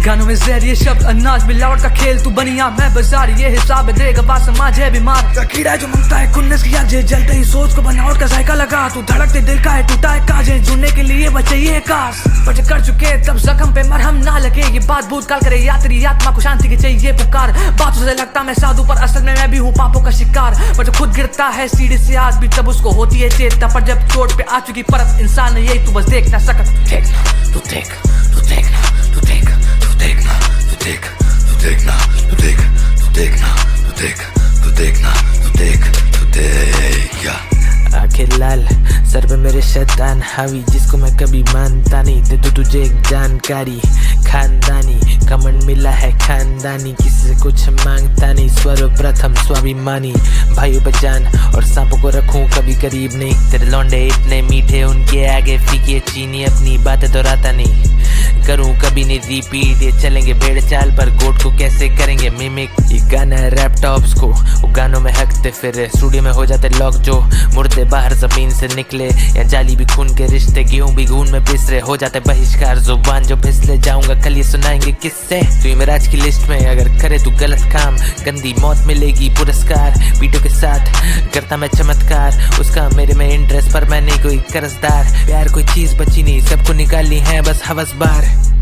गानों में जहर ये शब्द अनाज मिलावट का खेल, तू बनिया मैं बाजार, ये हिसाब देगा बात समाज है बीमार। कीड़ा है जो मंगता है खुन्नस की आजे, जलते ही सोच को बनावट का जायका लगा, तू धड़कते दिल का है टूटा है काजे, जुड़ने के लिए बचे ये काश बचे कर चुके तब जख्म पे मरहम ना लगे, ये बात भूतकाल करे या तेरी आत्मा को शांति की चाहिए पुकार। बातों से लगता मैं साधु पर असल में मैं भी हूँ पापों का शिकार, पर जो खुद गिरता है सीढ़ी से आज भी तब उसको होती है चेतना, पर जब चोट पे आ चुकी परत इंसान है यही तू बस देखना सकत। तू देखना तू देखना तू देखना तू देखना तू देखना तू देखना तू देखना तू देखना तू देखना तू देखना तू देख तू देख। आंखें लाल सर पे मेरे शैतान हावी, जिसको मैं कभी मानता नहीं, दे दूं तुझे एक जानकारी खानदानी, कमंड मिला है खानदानी, किसी से कुछ मांगता नहीं, सर्वप्रथम स्वाभिमानी, भाइयों पे जान और सांपों को रखूं कभी करीब नहीं, तेरे लौंडे इतने मीठे उनके आगे फीकी चीनी, अपनी बातें दोहराता नहीं, करूं कभी नहीं रिपीट, ये चलेंगे भेड़ चाल पर गोट को कैसे करेंगे मिमिक, ये गाना है रैप टॉप्स को वो गानों में हकते फिर स्टूडियो में हो जाते लॉक, जो मुर्दे बाहर जमीन से निकले या जाली भी खून के रिश्ते, गेहूं भी खून में पिस रहे हो जाते बहिष्कार, जुबान जो फिसले जाऊंगा कल ये सुनाएंगे किससे, तू मेराज की लिस्ट में अगर करे तू गलत काम गंदी मौत मिलेगी पुरस्कार, पीटो के साथ करता मैं चमत्कार, उसका मेरे में इंटरेस्ट पर मैं नहीं कोई कर्जदार, प्यार कोई चीज बची नहीं सबको निकालनी है बस हवस बार।